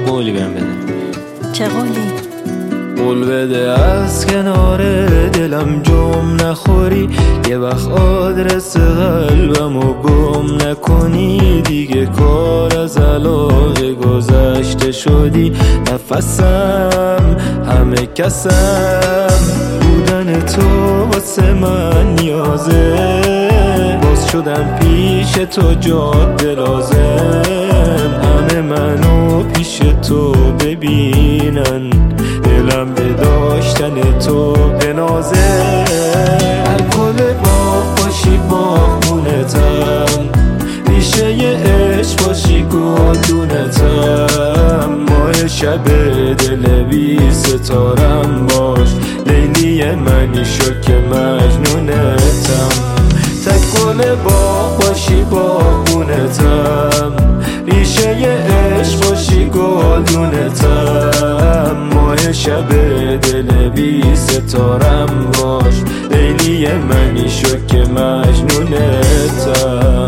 قولی بهم بده. چه قولی؟ قول بده از کنار دلم جم نخوری، یه وقت آدرس قلبمو گم نکنی. دیگه کار از علاقه گذشته شدی، نفسم همه کسم بودن تو واسه من نیازه. باز شدم پیش تو جاده لازم، همه منو پیش تو ببینن، دلم به داشتن تو بنازه. هر گل باغ باشی باغبونتم، ریشه ی عشق باشی گلدونتم. ماه شب دل بی ستارم باش، لیلی منی شو که مجنونتم. تک گل باغ باشی باغبونتم، ریشه ی عشق باشی گلدونتم. ماه شب دل بی ستارم باش، لیلی منی شو که مجنونتم.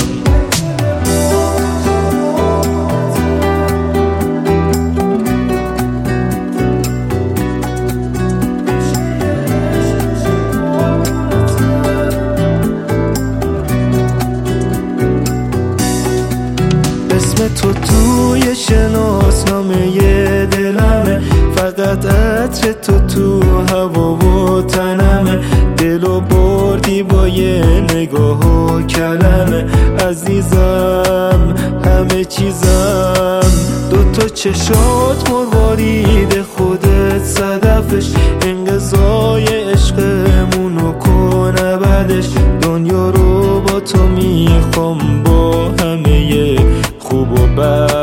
اسم تو توی شناسنامه دلمه، فقط عطر تو هوا و تنمه. دلو بردی با یه نگاه و کلمه، عزیزم همه چیزم. دوتا چشات مروارید خودت صدفش، انقضای عشقمونو کن ابدش. دنیا رو با تو میخوام با همه خوب و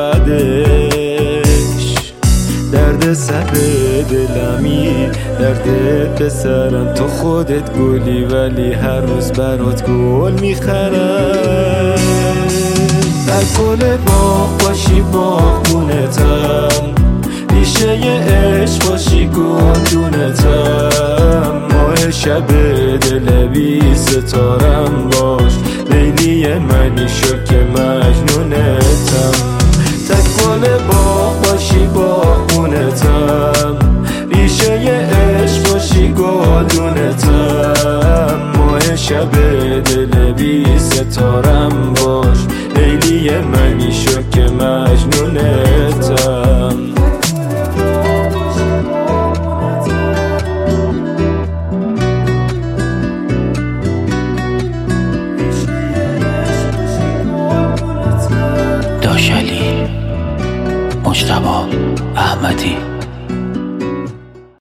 بعدش. درد سر دلمی دردت به سرم، تو خودت گلی ولی هر روز برات گل میخرم. در گل باغ باشی باغبونتم، ریشه ی عشق باشی گلدونتم. ماه شب دل بی ستارم باش، لیلی منی شو که مجنونتم. تک گل باغ باشی باغبونتم، ریشه ی عشق باشی گلدونتم. ماه شب دل بی ستارم باش، لیلی منی شو که مجنونتم. داشلی مجتبی احمدی.